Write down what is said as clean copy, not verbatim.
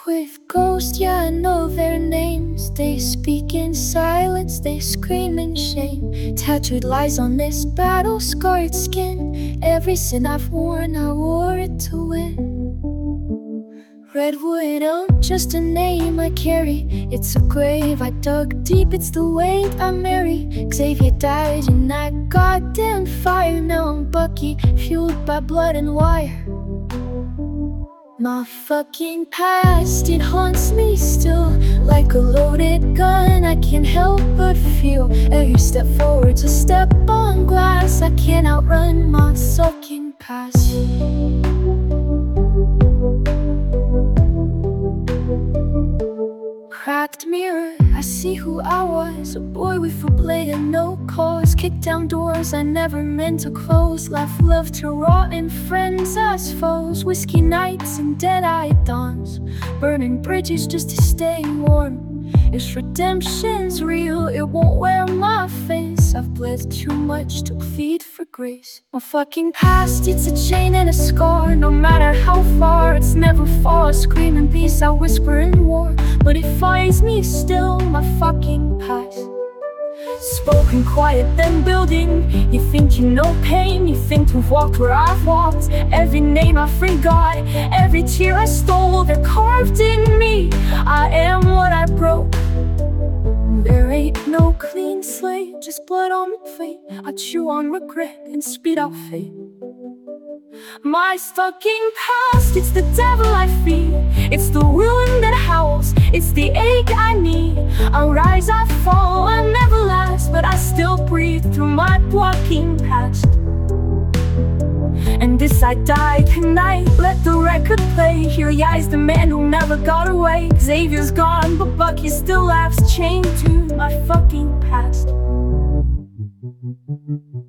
with ghosts, yeah, I know their names. They speak in silence, they scream in shame. Tattooed lies on this battle-scarred skin. Every sin I've worn, I wore it to win. Redwood Elm, just a name I carry. It's a grave I dug deep, it's the weight I marry. Xavier died in that goddamn fire. Now I'm Bucky, fueled by blood and wire. My fucking past, it haunts me still. Like a loaded gun, I can't help but feel. Every step forward's a step on glass. I can't outrun my sucking past. Cracked mirror, I see who I was. A boy with a blade and no cause. Kicked down doors I never meant to close. Life love to rot in friends as foes. Whiskey nights and dead-eyed dawns. Burning bridges just to stay warm. If redemption's real, it won't wear my face. I've bled too much to plead for grace. My fucking past, it's a chain and a scar. No matter how far, it's never far. Screaming peace, I whisper in war. But it finds me still, my fucking past. Spoken quiet, then building. You think you know pain, you think to walk where I've walked. Every name I forgot, every tear I stole, they're carved in me. I am what I broke. There ain't no clean slate, just blood on the plate. I chew on regret and spit out fate. My fucking past, it's the devil I feed. It's the wound that howls, it's the ache I need. I rise, I fall, I never last, but I still breathe through my fucking past. And this I die tonight, let the record play. Here lies the man who never got away. Xavier's gone, but Bucky still laughs, chained to my fucking past.